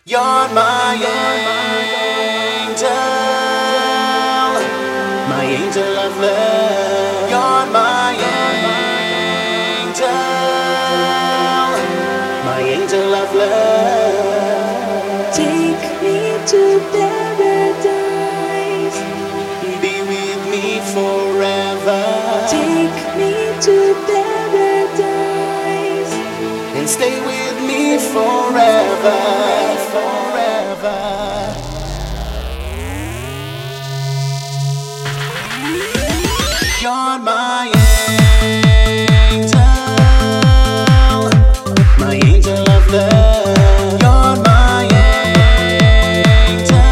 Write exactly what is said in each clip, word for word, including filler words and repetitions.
You're my angel, my angel of love. You're my angel, my angel of love. Take me to paradise. Be with me forever. Take me to paradise. And stay with me forever, forever. You're my angel, my angel of love. You're my angel,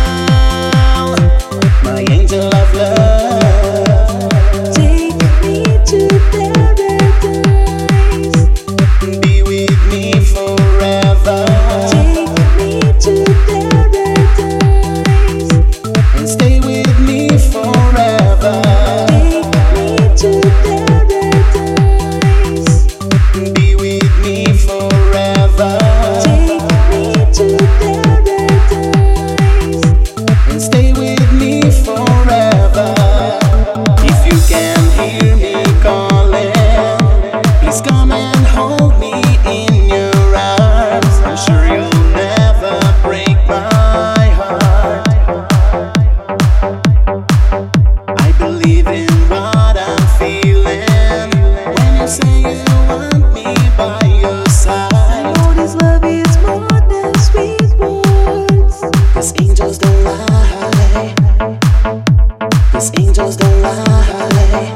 my angel of love. Take me to paradise. Be with me forever. Take me to paradise. And stay with me forever. Take me to paradise. Be with me forever. Take me to paradise. And stay with me forever. If you can hear me calling, please come and hold me in your arms. I'm sure you'll never break my heart. I believe in what I'm feeling when you say you want me by your side. Oh, this love is more than sweet words. 'Cause angels don't lie. 'Cause angels don't lie.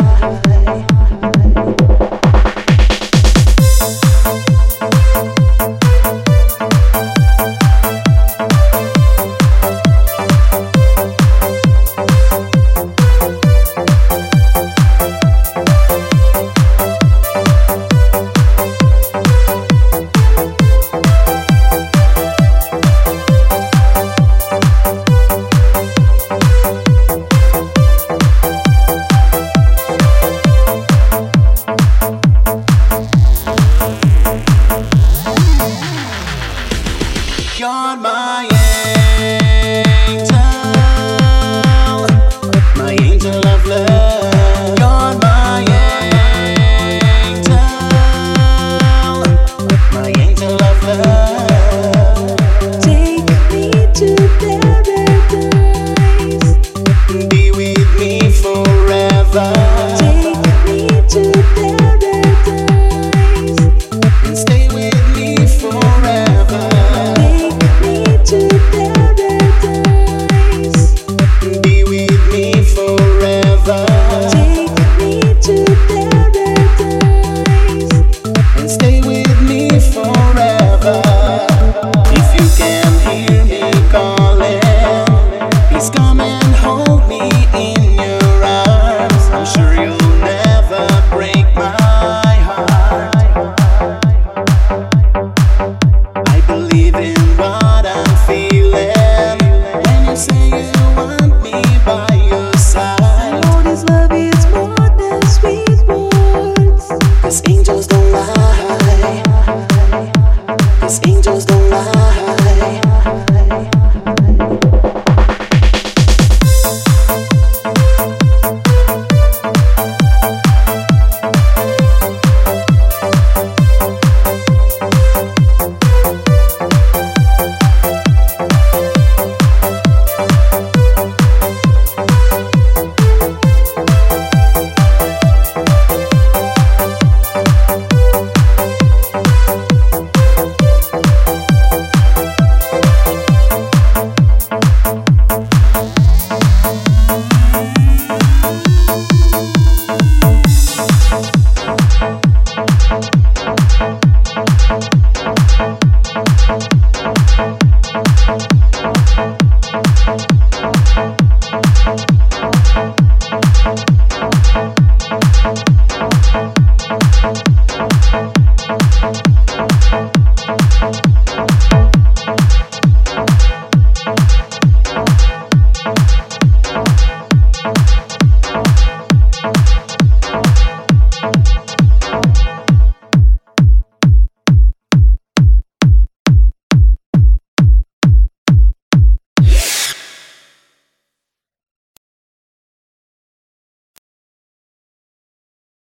You're my angel,